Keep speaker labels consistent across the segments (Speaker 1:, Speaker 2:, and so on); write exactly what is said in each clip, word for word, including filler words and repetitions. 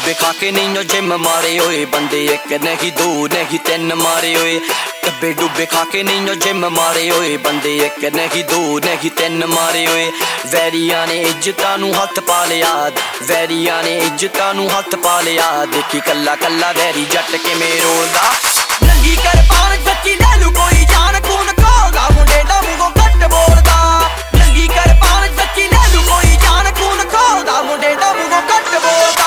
Speaker 1: डुबे खा के नहीं जिम मारे होए बंदे एक नहीं दो नहीं तीन मारे होए डब्बे डुबे खा के नहीं जिम मारे होए बंदे एक नहीं दो नहीं तीन मारे होए वैरिया ने इज्जतां नूं हथ पा लिया वैरिया ने इज्जतां नूं हथ पा लिया देखी कल्ला कल्ला वैरी जट किवें रोलदा नंगी कर पान सच्ची ले लू कोई जान कून खोलदा मुंडे दा मूंहों घट बोलदा नंगी कर पान सच्ची ले लू कोई जान कून खोलदा मुंडे दा मूंहों घट बोलदा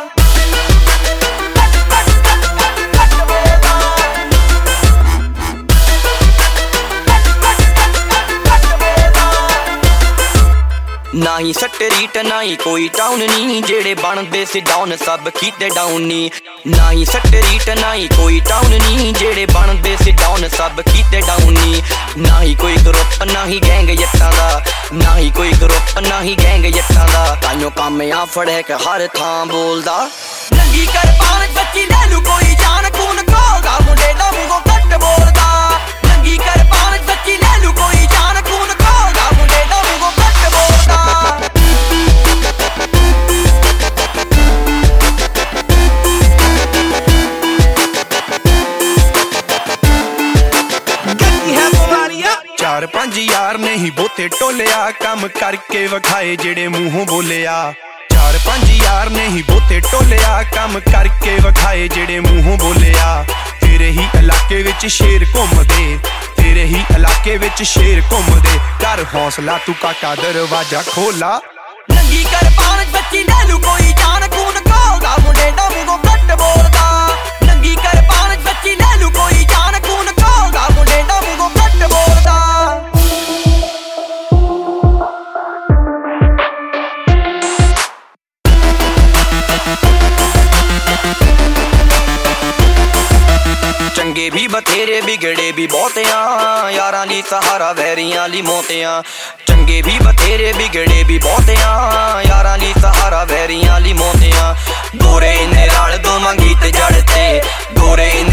Speaker 1: ना ही सटरीट ना ही कोई टाउन नी जेड़े बनदे सी डाउन सब कीते डाउन नी ना ही सटरीट ना ही कोई टाउन नी जेड़े बनदे सी डाउन सब कीते डाउन नी ना ही कोई ग्रुप ना ही गैंग जट्टां दा ना ही कोई ग्रुप ना ही गैंग जट्टां दा ताइयों काम आ फड़े के हर थां बोलदा नंगी कर पान सच्ची ले लू कोई जान कून खोलदा मुंडे दा मूंहों घट बोलदा नंगी कर पान सच्ची ले लू कोई जान कून खोलदा मुंडे दा मूंहों घट बोलदा
Speaker 2: चार पंज यार नहीं बोते टोलिया कम करके वखाए जेड़े मूहों बोलिया चार पंज यार नहीं बोते टोलिया कम करके वखाए जेड़े मूहों बोलिया तेरे ही इलाके विच शेर घुमदे तेरे ही इलाके विच शेर घुमदे कर हौसला तू काका दरवाजा खोला
Speaker 1: नंगी कर पान सच्ची ले लू कोई जान कून खोलदा मुंडे दा मूंहों घट बोलदा नंगी कर पान सच्ची ले लू कोई जान कून खोलदा मुंडे दा मूंहों घट बोलदा चंगे भी बथेरे बिगड़े भी बहुत आ यारां ली सहारा वैरियां ली मौतियां चंगे भी बथेरे बिगड़े भी बहुत आ यारां ली सहारा वैरियां ली मौतियां गोरे इन्ने रल दो मंगी ते जड़ते गोरे